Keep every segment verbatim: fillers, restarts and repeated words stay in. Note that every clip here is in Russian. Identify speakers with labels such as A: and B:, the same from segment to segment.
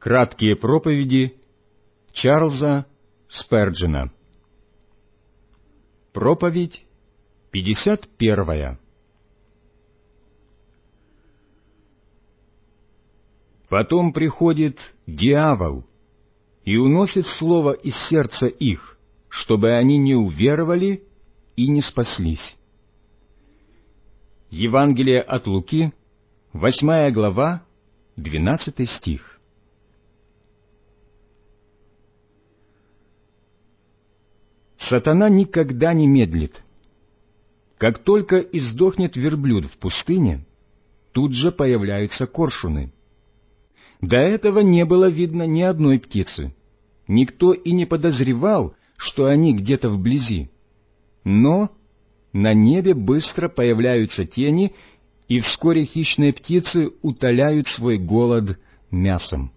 A: Краткие проповеди Чарльза Сперджена. Проповедь пятьдесят первая. Потом приходит дьявол и уносит слово из сердца их, чтобы они не уверовали и не спаслись. Евангелие от Луки, восьмая глава, двенадцатый стих. Сатана никогда не медлит. Как только издохнет верблюд в пустыне, тут же появляются коршуны. До этого не было видно ни одной птицы. Никто и не подозревал, что они где-то вблизи. Но на небе быстро появляются тени, и вскоре хищные птицы утоляют свой голод мясом.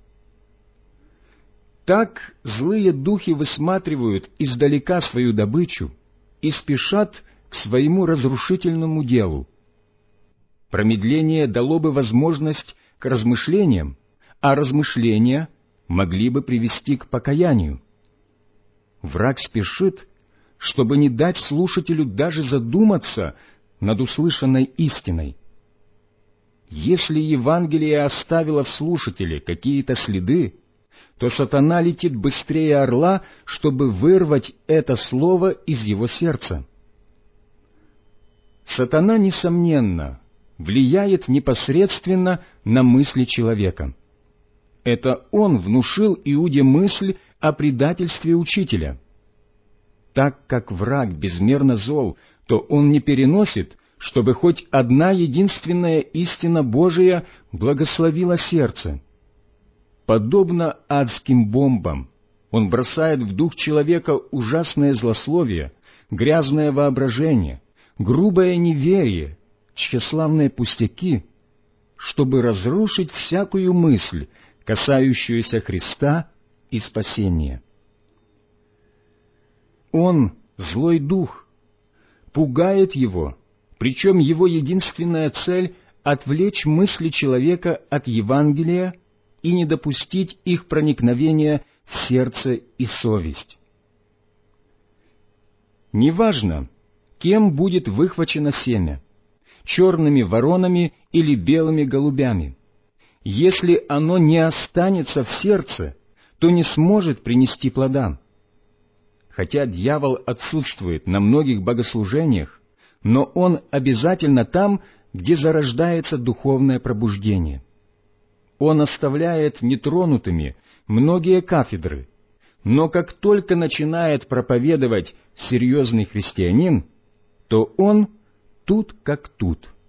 A: Так злые духи высматривают издалека свою добычу и спешат к своему разрушительному делу. Промедление дало бы возможность к размышлениям, а размышления могли бы привести к покаянию. Враг спешит, чтобы не дать слушателю даже задуматься над услышанной истиной. Если Евангелие оставило в слушателе какие-то следы, то сатана летит быстрее орла, чтобы вырвать это слово из его сердца. Сатана, несомненно, влияет непосредственно на мысли человека. Это он внушил Иуде мысль о предательстве учителя. Так как враг безмерно зол, то он не переносит, чтобы хоть одна единственная истина Божия благословила сердце. Подобно адским бомбам, он бросает в дух человека ужасное злословие, грязное воображение, грубое неверие, тщеславные пустяки, чтобы разрушить всякую мысль, касающуюся Христа и спасения. Он, злой дух, пугает его, причем его единственная цель — отвлечь мысли человека от Евангелия и не допустить их проникновения в сердце и совесть. Неважно, кем будет выхвачено семя — черными воронами или белыми голубями. Если оно не останется в сердце, то не сможет принести плода. Хотя дьявол отсутствует на многих богослужениях, но он обязательно там, где зарождается духовное пробуждение. Он оставляет нетронутыми многие кафедры, но как только начинает проповедовать серьезный христианин, то он тут как тут.